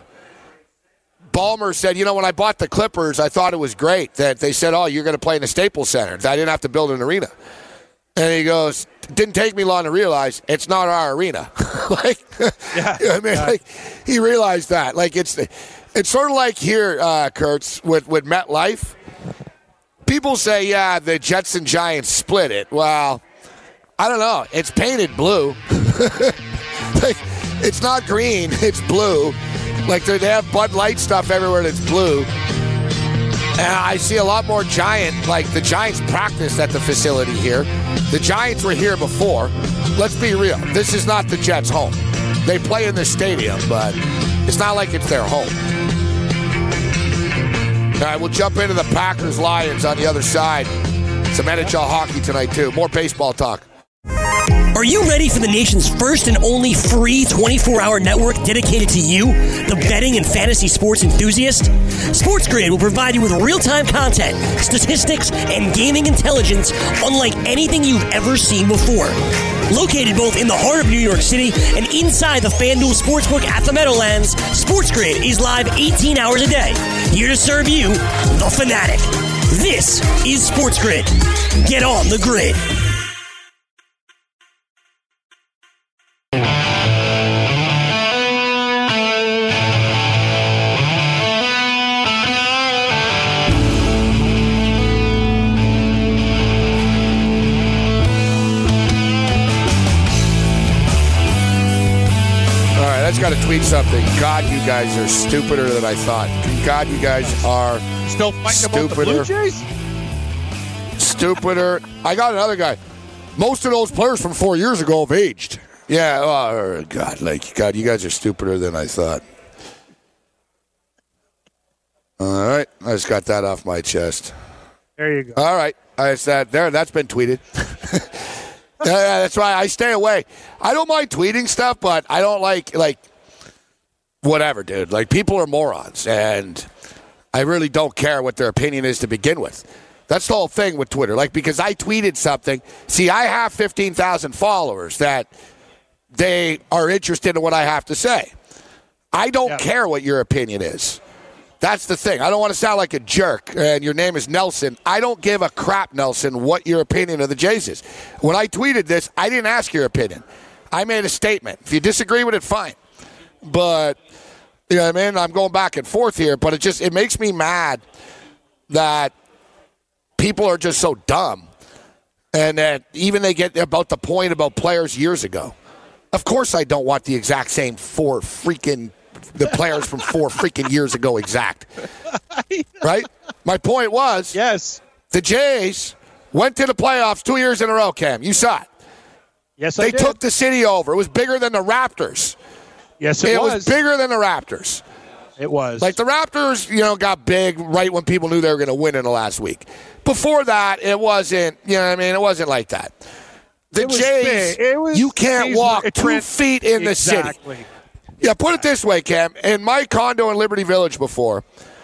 Ballmer said, you know, when I bought the Clippers, I thought it was great that they said, oh, you're going to play in the Staples Center. I didn't have to build an arena. And he goes, didn't take me long to realize it's not our arena. like, yeah, you know what I mean? yeah. Like, he realized that. Like, it's it's sort of like here, uh, Kurtz, with, with MetLife. People say, yeah, the Jets and Giants split it. Well, I don't know. It's painted blue. like, it's not green. It's blue. Like, they have Bud Light stuff everywhere that's blue. And I see a lot more Giant, like the Giants practice at the facility here. The Giants were here before. Let's be real. This is not the Jets' home. They play in the stadium, but it's not like it's their home. All right, we'll jump into the Packers-Lions on the other side. Some N H L hockey tonight, too. More baseball talk. Are you ready for the nation's first and only free twenty-four hour network dedicated to you, the betting and fantasy sports enthusiast? SportsGrid will provide you with real-time content, statistics, and gaming intelligence unlike anything you've ever seen before. Located both in the heart of New York City and inside the FanDuel Sportsbook at the Meadowlands, SportsGrid is live eighteen hours a day, here to serve you, the fanatic. This is SportsGrid. Get on the grid. Let's got to tweet something. God, you guys are stupider than I thought. God, you guys are still fighting about the Blue Jays? Stupider. I got another guy. Most of those players from four years ago have aged. Yeah, oh, God, like, God, you guys are stupider than I thought. All right, I just got that off my chest. There you go. All right, I said there. That's been tweeted. Yeah, that's why I stay away. I don't mind tweeting stuff, but I don't like, like, whatever, dude. Like, people are morons, and I really don't care what their opinion is to begin with. That's the whole thing with Twitter. Like, because I tweeted something. See, I have fifteen thousand followers that they are interested in what I have to say. I don't yeah. care what your opinion is. That's the thing. I don't want to sound like a jerk, and your name is Nelson. I don't give a crap, Nelson, what your opinion of the Jays is. When I tweeted this, I didn't ask your opinion. I made a statement. If you disagree with it, fine. But, you know what I mean? I'm going back and forth here, but it just it makes me mad that people are just so dumb, and that even they get about the point about players years ago. Of course I don't want the exact same four freaking the players from four freaking years ago exact. Right? My point was, yes, the Jays went to the playoffs two years in a row, Cam. You saw it. Yes, I they did. took the city over. It was bigger than the Raptors. Yes, it, it was. was bigger than the Raptors. It was. Like, the Raptors, you know, got big right when people knew they were going to win in the last week. Before that, it wasn't, you know what I mean? It wasn't like that. The it Jays, it was, you can't walk two trend, feet in the exactly. city. Yeah, put it this way, Cam. In my condo in Liberty Village before,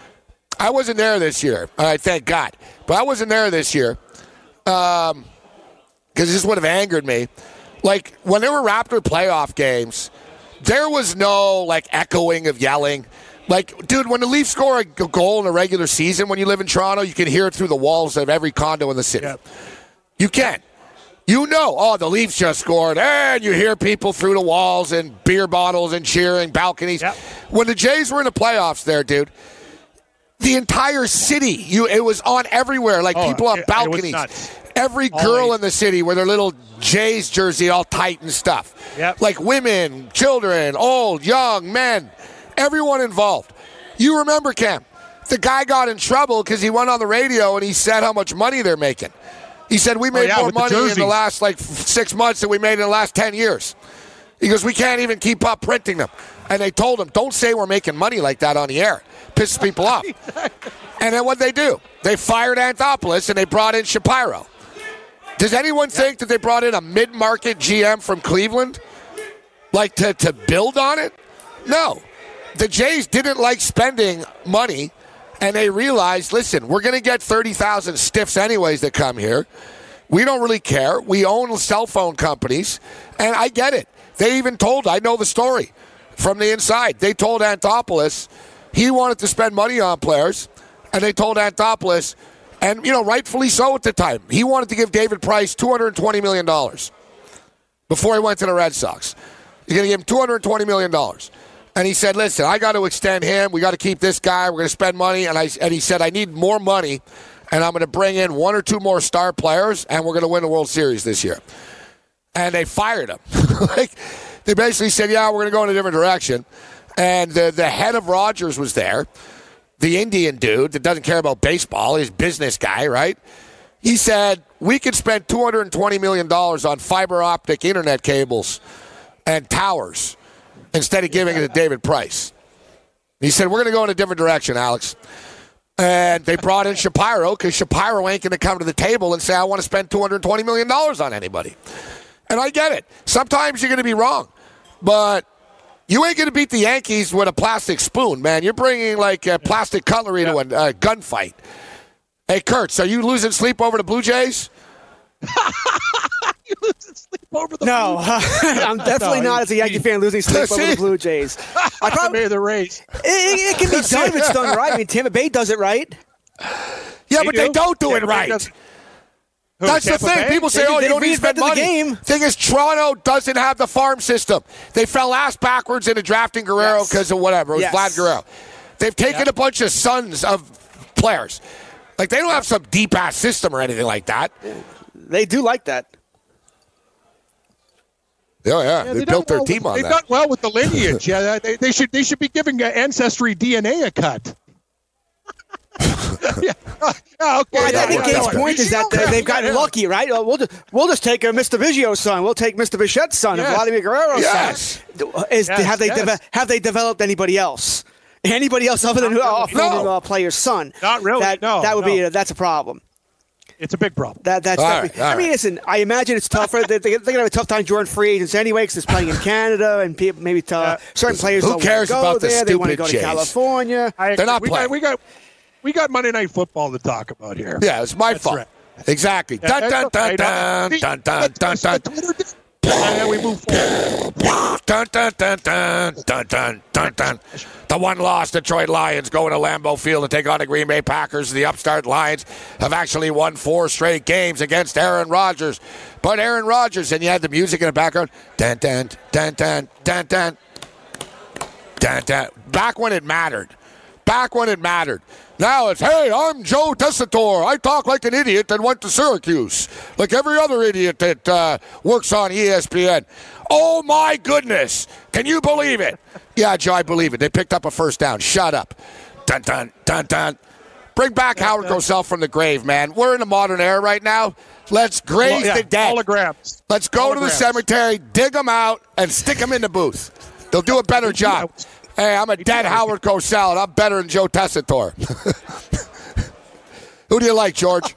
I wasn't there this year. All right, thank God. But I wasn't there this year because um, this would have angered me. Like, when there were Raptor playoff games, there was no, like, echoing of yelling. Like, dude, when the Leafs score a goal in a regular season when you live in Toronto, you can hear it through the walls of every condo in the city. Yep. You can. You know, oh, the Leafs just scored, and you hear people through the walls and beer bottles and cheering, balconies. Yep. When the Jays were in the playoffs there, dude, the entire city, you it was on everywhere, like oh, people on it, balconies. It Every girl Always. in the city with their little Jays jersey all tight and stuff. Yep. Like women, children, old, young, men, everyone involved. You remember, Cam, the guy got in trouble because he went on the radio and he said how much money they're making. He said, we made oh, yeah, more money the in the last, like, six months than we made in the last ten years. He goes, we can't even keep up printing them. And they told him, don't say we're making money like that on the air. Pisses people off. And then what they do? They fired Anthopoulos and they brought in Shapiro. Does anyone yeah. think that they brought in a mid-market G M from Cleveland? Like, to, to build on it? No. The Jays didn't like spending money. And they realized, listen, we're going to get thirty thousand stiffs anyways that come here. We don't really care. We own cell phone companies. And I get it. They even told, I know the story from the inside. They told Anthopoulos he wanted to spend money on players. And they told Anthopoulos, and, you know, rightfully so at the time, he wanted to give David Price two hundred twenty million dollars before he went to the Red Sox. He's going to give him two hundred twenty million dollars. And he said, listen, I got to extend him. We got to keep this guy. We're going to spend money. And I and he said, I need more money, and I'm going to bring in one or two more star players, and we're going to win the World Series this year. And they fired him. Like, they basically said, yeah, we're going to go in a different direction. And the, the head of Rogers was there. the Indian dude that doesn't care about baseball, he's a business guy, right? He said, we could spend two hundred twenty million dollars on fiber optic internet cables and towers instead of giving it to David Price. He said, we're going to go in a different direction, Alex. And they brought in Shapiro because Shapiro ain't going to come to the table and say, I want to spend two hundred twenty million dollars on anybody. And I get it. Sometimes you're going to be wrong. But you ain't going to beat the Yankees with a plastic spoon, man. You're bringing, like, a plastic cutlery yeah. to a, a gunfight. Hey, Kurtz, are you losing sleep over the Blue Jays? You losing sleep over the no, Blue Jays? No, I'm definitely no, not, as a Yankee fan, losing sleep over the Blue Jays. I probably the Rays. It, it can be done if it's done right. I mean, Tampa Bay does it right. Yeah, they but do. they don't do Tampa it right. Does, That's the thing. Bay? People say, they, oh, you don't need to spend money. Game. Thing is, Toronto doesn't have the farm system. They fell ass backwards into drafting Guerrero because yes. of whatever. It was yes. Vlad Guerrero. They've taken yep. a bunch of sons of players. Like, they don't have some deep-ass system or anything like that. They do like that. Oh, yeah. yeah they, they built their well, team on they've that. They've done well with the lineage. yeah, they, they should they should be giving Ancestry D N A a cut. yeah. Oh, okay. Well, I think Gabe's point is that they, they've gotten lucky, right? We'll just, we'll just take uh, Mister Biggio's son. We'll take Mister Bichette's son yes. and Vladimir Guerrero's yes. son. Is, yes. Have, they yes. de- have they developed anybody else? Anybody else other than who uh, former uh, player's son? Not really. That, no. That would no. be a, that's a problem. It's a big problem. That that's. All definitely, right, all I mean, right. listen. I imagine it's tougher. they, they're going to have a tough time drawing free agents anyway because it's playing in Canada and people, maybe to, uh, certain players Who don't cares want to go about the there. They want to stupid go Jays? to California. I, They're not we playing. Got, we got we got Monday Night Football to talk about here. Yeah, it's my That's fault. Right. Exactly. Yeah, dun, dun, dun, dun, dun, dun, dun, dun, dun. And then we move forward. Dun, dun, dun, dun, dun, dun, dun, dun. The one-loss Detroit Lions going to Lambeau Field to take on the Green Bay Packers. The upstart Lions have actually won four straight games against Aaron Rodgers. But Aaron Rodgers, and you had the music in the background. Dun, dun, dun, dun, dun, dun. Dun, dun. Back when it mattered. Back when it mattered. Now it's, hey, I'm Joe Tessitore. I talk like an idiot that went to Syracuse, like every other idiot that uh, works on E S P N. Oh, my goodness. Can you believe it? Yeah, Joe, I believe it. They picked up a first down. Shut up. Dun, dun, dun, dun. Bring back dun, Howard dun. Cosell from the grave, man. We're in a modern era right now. Let's graze well, yeah, the dead. Holograms. Let's go Holograms. to the cemetery, dig them out, and stick them in the booth. They'll do a better job. Hey, I'm a dead Howard Cosell, and I'm better than Joe Tessitore. Who do you like, George?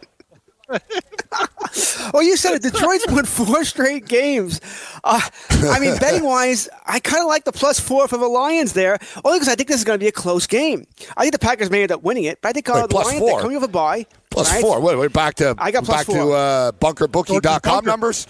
Well, you said it. Detroit's won four straight games. Uh, I mean, betting-wise, I kind of like the plus four for the Lions there, only because I think this is going to be a close game. I think the Packers may end up winning it, but I think uh, Wait, the plus Lions, four. they're coming off a bye. Plus right? four. Wait, we're back to I got plus back four. to uh, bunker bookie dot com numbers.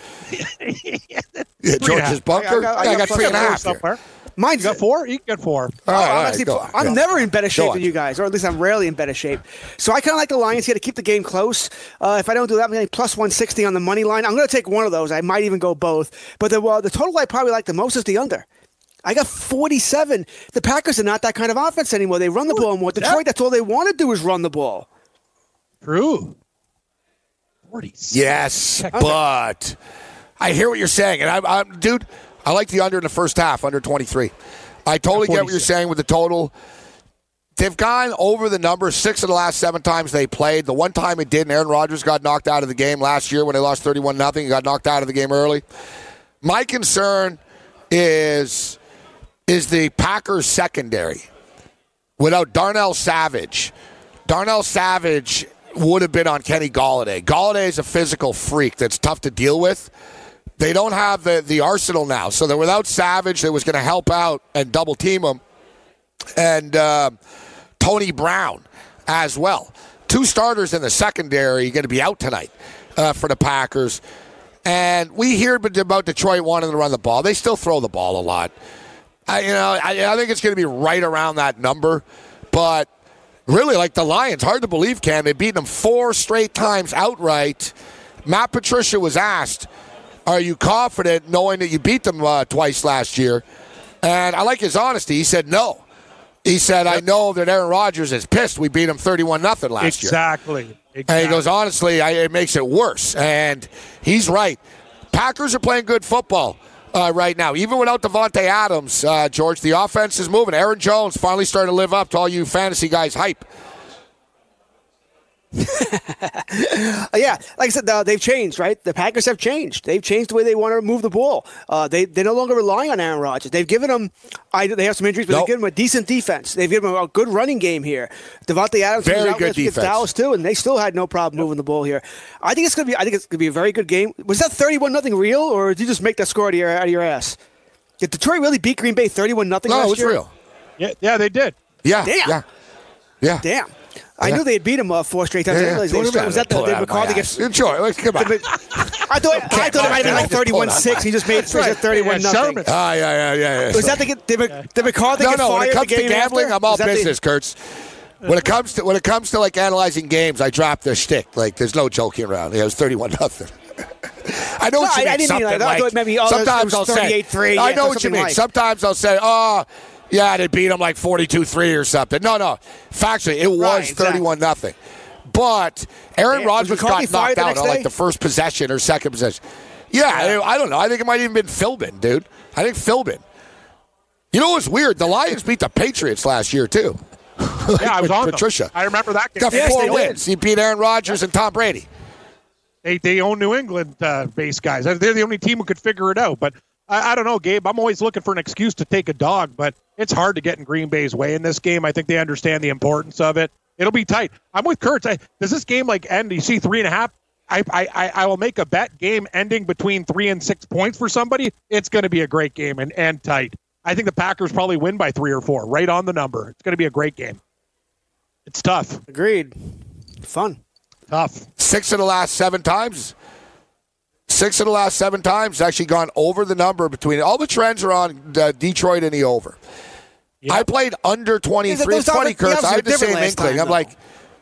yeah, George's bunker. I, I, got, I, got, I got three and a half. Here. Mine's you got four? You can get four. All right, I'm, all actually, right, I'm go, never go. in better shape Go than you guys, or at least I'm rarely in better shape. So I kind of like the Lions here to keep the game close. Uh, if I don't do that, I'm getting plus one sixty on the money line. I'm going to take one of those. I might even go both. But the, uh, the total I probably like the most is the under. I got forty-seven. The Packers are not that kind of offense anymore. They run the ball more. Detroit, that's all they want to do is run the ball. True. forty-seven. Yes, but I hear what you're saying. And, I, I, dude, I like the under in the first half, under twenty-three. I totally get what you're saying with the total. They've gone over the number six of the last seven times they played. The one time it didn't, Aaron Rodgers got knocked out of the game last year when they lost thirty-one nothing. He got knocked out of the game early. My concern is, is the Packers secondary. Without Darnell Savage, Darnell Savage would have been on Kenny Golladay. Golladay is a physical freak that's tough to deal with. They don't have the, the arsenal now. So they're without Savage that was going to help out and double team him. And uh, Tony Brown as well. Two starters in the secondary going to be out tonight uh, for the Packers. And we hear about Detroit wanting to run the ball. They still throw the ball a lot. I, you know, I, I think it's going to be right around that number. But really, like the Lions, hard to believe, Cam. They've beaten them four straight times outright. Matt Patricia was asked, are you confident knowing that you beat them uh, twice last year? And I like his honesty. He said no. He said, yep. I know that Aaron Rodgers is pissed we beat him thirty-one nothing last exactly. year. Exactly. And he goes, honestly, I, it makes it worse. And he's right. Packers are playing good football. uh, right now. Even without Devontae Adams, uh, George, the offense is moving. Aaron Jones finally starting to live up to all you fantasy guys' hype. Yeah, like I said, uh, they've changed, right? The Packers have changed. They've changed the way they want to move the ball. Uh, they, they're no longer relying on Aaron Rodgers. They've given him, I, they have some injuries, but nope. they've given him a decent defense. They've given him a good running game here. Devontae Adams very was out good against defense. Dallas, too, and they still had no problem moving the ball here. I think it's going to be I think it's going to be a very good game. Was that thirty-one nothing real, or did you just make that score out of your, out of your ass? Did Detroit really beat Green Bay thirty-one nothing no, last it was year? real. Yeah, yeah, they did. Yeah, Damn. yeah. Yeah. Damn. I Yeah. knew they had beat him uh, four straight times. Yeah, I didn't realize they yeah. straight, was that the, the McCarthy gets? Enjoy. Let's come on. I thought I thought it might have been like thirty-one six. He just made it right. thirty-one Yeah, nothing. Sherman. Ah, yeah, yeah, yeah. yeah. Was that the did, did McCarthy no, get no. fired When it comes the to game gambling, after? I'm all Was that the- business, Kurtz. When it comes to when it comes to like analyzing games, I drop the shtick. Like there's no joking around. It was thirty-one nothing. I know No, what you I- I mean. didn't mean Something that. I thought like, maybe, oh, it was- sometimes it I'll was say, thirty-eight three, I yeah, know what you something mean. like. Sometimes I'll say, oh, yeah, they beat them like forty-two three or something. No, no. Factually, it was Right, exactly. thirty-one nothing. But Aaron Yeah, Rodgers was McCarthy got knocked fired the out next on like day? the first possession or second possession. Yeah, I, I don't know. I think it might have even been Philbin, dude. I think Philbin. You know what's weird? The Lions beat the Patriots last year, too. Yeah, I was on them. Patricia. I remember that game. Got Yes, four they wins. did. He beat Aaron Rodgers and Tom Brady. They they own New England uh, based guys. They're the only team who could figure it out. But I, I don't know, Gabe. I'm always looking for an excuse to take a dog, but it's hard to get in Green Bay's way in this game. I think they understand the importance of it. It'll be tight. I'm with Kurtz. I, does this game like end? You see three and a half. I, I I will make a bet. Game ending between three and six points for somebody. It's going to be a great game and, and tight. I think the Packers probably win by three or four, right on the number. It's going to be a great game. It's tough. Agreed. Fun. Tough. Six of the last seven times. Six of the last seven times actually gone over the number between. All the trends are on uh, Detroit and the over. Yep. I played under twenty-three. It's funny, Kurtz. I had the same inkling. I'm like,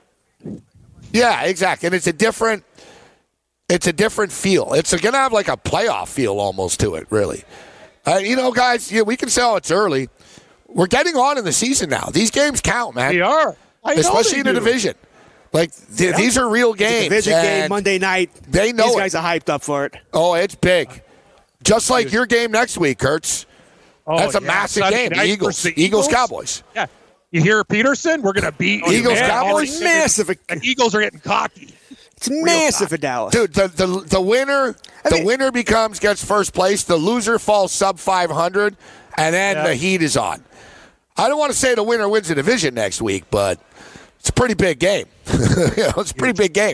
yeah, exactly. And it's a different, it's a different feel. It's going to have like a playoff feel almost to it, really. Uh, you know, guys, yeah, we can say, oh, it's early. We're getting on in the season now. These games count, man. They are. I know Especially they in the do. division. Like, th- Yeah. these are real games. Division game and Monday night. They know These it. guys are hyped up for it. Oh, it's big. Just like your game next week, Kurtz. Oh, That's a yeah. massive Sunday game. The night Eagles. versus the Eagles, Eagles? Cowboys. Yeah. You hear Peterson? We're going to beat Eagles, man, Cowboys? all- Massive. The Eagles are getting cocky. It's massive for Dallas. Dude, the, the, the winner I the mean- winner becomes gets first place. The loser falls sub five hundred, and then Yeah. the heat is on. I don't want to say the winner wins the division next week, but it's a pretty big game. You know, it's a pretty big game.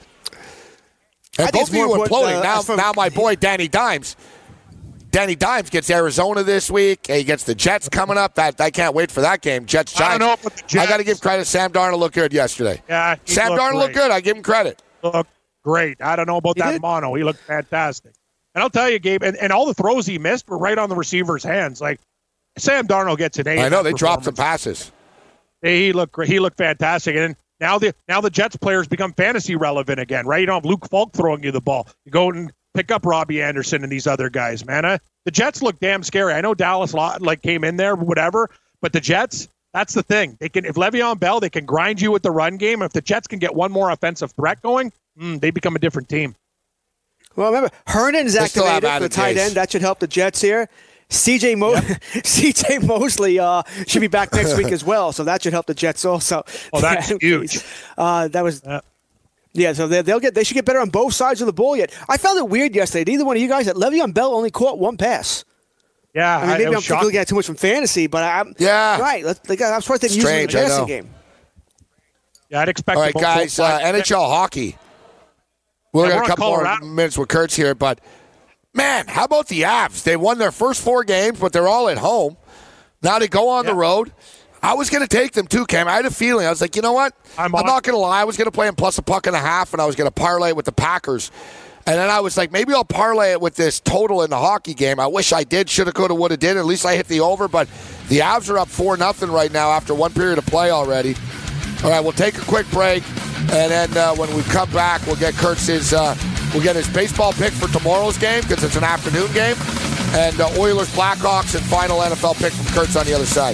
I And think both it's of you more are important, imploding. uh, now, as for- now my boy Danny Dimes. Danny Dimes gets Arizona this week. He gets the Jets coming up. That I can't wait for that game. Jets Giants. I don't know about the Jets. I got to give credit. Sam Darnold looked good yesterday. Yeah, he Sam looked Darnold looked great. good. I give him credit. Looked great. I don't know about He that did. mono. He looked fantastic. And I'll tell you, Gabe, and, and all the throws he missed were right on the receiver's hands. Like, Sam Darnold gets an A. I in know that they dropped some performance. passes. He looked great. He looked fantastic. And now the now the Jets players become fantasy relevant again, right? You don't have Luke Falk throwing you the ball. You go and pick up Robbie Anderson and these other guys, man. Uh, the Jets look damn scary. I know Dallas like came in there, whatever, but the Jets, that's the thing. They can if Le'Veon Bell, they can grind you with the run game. If the Jets can get one more offensive threat going, mm, they become a different team. Well, remember, Herndon's They still have activated for Adam the tight Gase. end. That should help the Jets here. C J Mo- C J Mosley uh, should be back next week as well, so that should help the Jets also. Oh, that's huge. Uh, that was, Yeah. yeah. So they, they'll get they should get better on both sides of the ball yet. I found it weird yesterday. Neither one of you guys that Le'Veon Bell only caught one pass. Yeah, I mean, maybe I'm thinking looking at too much from fantasy, but I'm Yeah. right. Let's, like, I'm surprised they didn't use him in the Strange, I passing know. game. Yeah, I'd expect. All right, both- guys, both uh, sides- N H L hockey. We're Yeah, going we're to on couple more Colorado. minutes with Kurtz here, but man, how about the Avs? They won their first four games, but they're all at home. Now they go on Yeah. the road. I was going to take them too, Cam. I had a feeling. I was like, you know what? I'm I'm on- not going to lie. I was going to play them plus a puck and a half, and I was going to parlay it with the Packers. And then I was like, maybe I'll parlay it with this total in the hockey game. I wish I did. Shoulda, coulda, woulda, did. At least I hit the over. But the Avs are up four nothing right now after one period of play already. All right, we'll take a quick break, and then uh, when we come back, we'll get Kurtz's uh, we'll get his baseball pick for tomorrow's game because it's an afternoon game, and uh, Oilers Blackhawks and final N F L pick from Kurtz on the other side.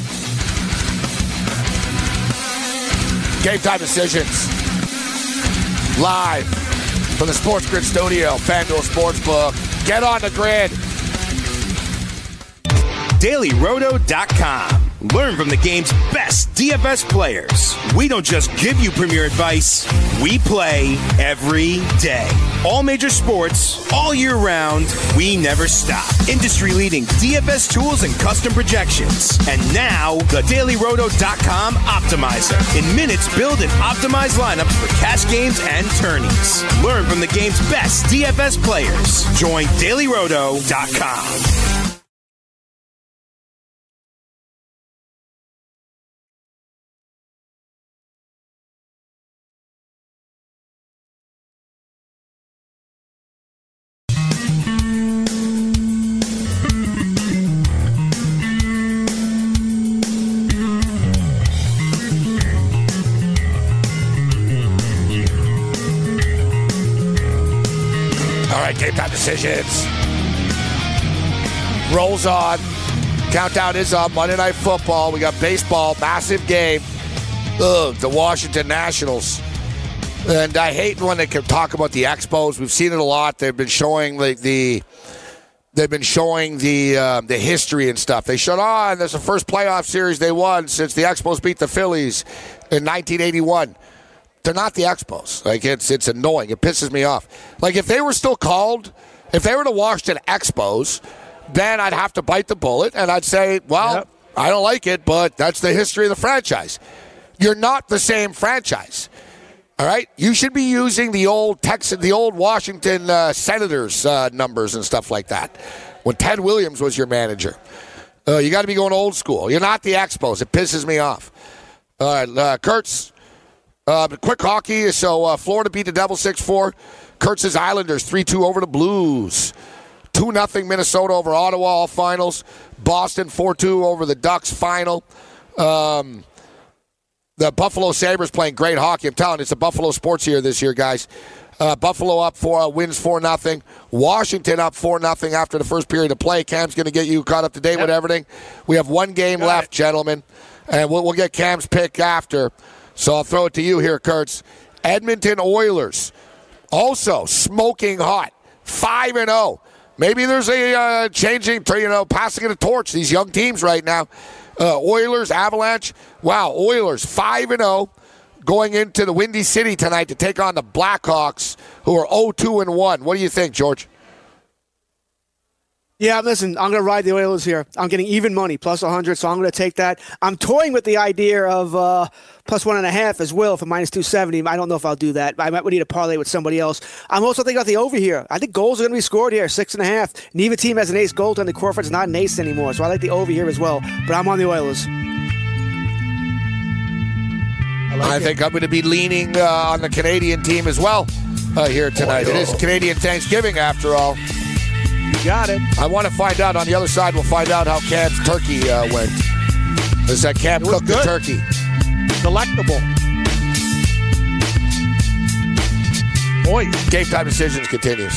Game time decisions live from the Sports Grid studio, FanDuel Sportsbook. Get on the grid. Daily Roto dot com. Learn from the game's best D F S players. We don't just give you premier advice, we play every day. All major sports, all year round, we never stop. Industry-leading D F S tools and custom projections. And now, the Daily Roto dot com Optimizer. In minutes, build and optimize lineups for cash games and tourneys. Learn from the game's best D F S players. Join Daily Roto dot com. Game time decisions. Rolls on. Countdown is up. Monday Night Football. We got baseball. Massive game. Ugh, the Washington Nationals. And I hate when they can talk about the Expos. We've seen it a lot. They've been showing like the, they've been showing the uh, the history and stuff. They showed on. Oh, there's the first playoff series they won since the Expos beat the Phillies in nineteen eighty-one. They're not the Expos. Like, it's it's annoying. It pisses me off. Like, if they were still called, if they were the Washington Expos, then I'd have to bite the bullet, and I'd say, well, yep. I don't like it, but that's the history of the franchise. You're not the same franchise. All right? You should be using the old Texas, the old Washington uh, Senators uh, numbers and stuff like that when Ted Williams was your manager. Uh, you got to be going old school. You're not the Expos. It pisses me off. All right, uh, Kurtz. Uh, quick hockey, so uh, Florida beat the Devils six four. Kurtz's Islanders three two over the Blues. two nothing Minnesota over Ottawa, all finals. Boston four two over the Ducks, final. Um, the Buffalo Sabres playing great hockey. I'm telling you, it's a Buffalo sports year this year, guys. Uh, Buffalo up four, uh, wins four nothing. Washington up four nothing after the first period of play. Cam's going to get you caught up to date yep. with everything. We have one game Got left, it. gentlemen, and we'll, we'll get Cam's pick after. So I'll throw it to you here, Kurtz. Edmonton Oilers, also smoking hot, five and oh. Maybe there's a uh, changing, you know, passing of the torch. These young teams right now. Uh, Oilers, Avalanche. Wow, Oilers five and oh, going into the Windy City tonight to take on the Blackhawks, who are oh two and one. What do you think, George? Yeah, listen, I'm going to ride the Oilers here. I'm getting even money, plus one hundred, so I'm going to take that. I'm toying with the idea of uh, plus one and a half as well for minus two seventy. I don't know if I'll do that. I might need to parlay with somebody else. I'm also thinking about the over here. I think goals are going to be scored here, six and a half. Neither team has an ace goaltender. Crawford's not an ace anymore, so I like the over here as well. But I'm on the Oilers. I, like I think I'm going to be leaning uh, on the Canadian team as well uh, here tonight. Oil. It is Canadian Thanksgiving, after all. You got it. I want to find out. On the other side, we'll find out how Cam's turkey uh, went. Does that Cam cook the turkey? Delectable. Boy. Game time decisions continues.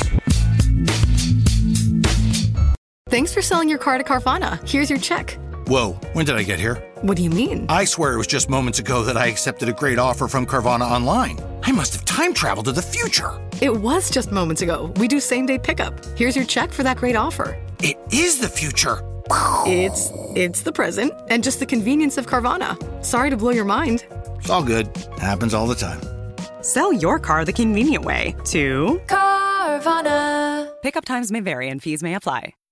Thanks for selling your car to Carvana. Here's your check. Whoa, when did I get here? What do you mean? I swear it was just moments ago that I accepted a great offer from Carvana Online. I must have time traveled to the future. It was just moments ago. We do same-day pickup. Here's your check for that great offer. It is the future. It's it's the present and just the convenience of Carvana. Sorry to blow your mind. It's all good. Happens all the time. Sell your car the convenient way to Carvana. Pickup times may vary and fees may apply.